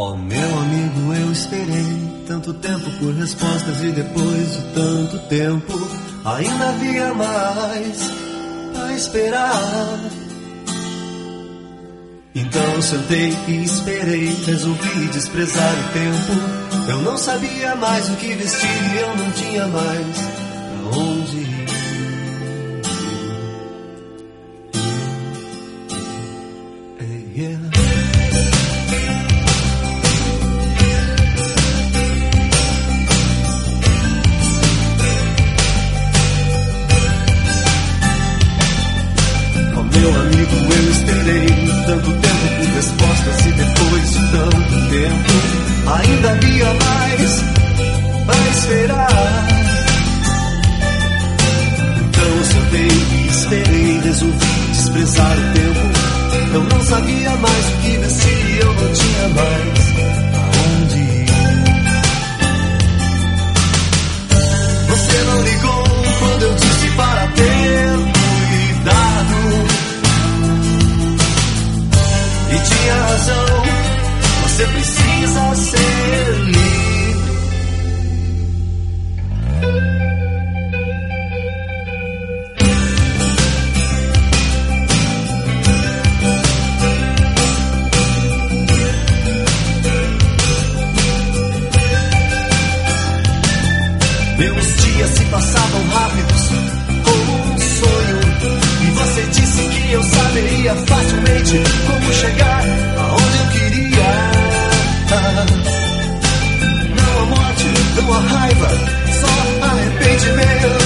Oh, meu amigo, eu esperei tanto tempo por respostas e depois de tanto tempo ainda havia mais a esperar. Então sentei e esperei, resolvi desprezar o tempo. Eu não sabia mais o que vestir, eu não tinha mais pra onde ir. Yeah. Meu amigo, eu esperei tanto tempo por respostas e depois de tanto tempo ainda havia mais a esperar. Então eu sentei e esperei, resolvi desprezar o tempo. Eu não sabia mais o que vestir, eu não tinha mais aonde ir. Você não ligou quando eu disse para ter cuidado. E tinha razão, você precisa ser livre. Meus dias se passavam rápidos como um sonho. E você disse que eu saberia facilmente como chegar aonde eu queria. Não há morte, não há raiva, só arrependimento.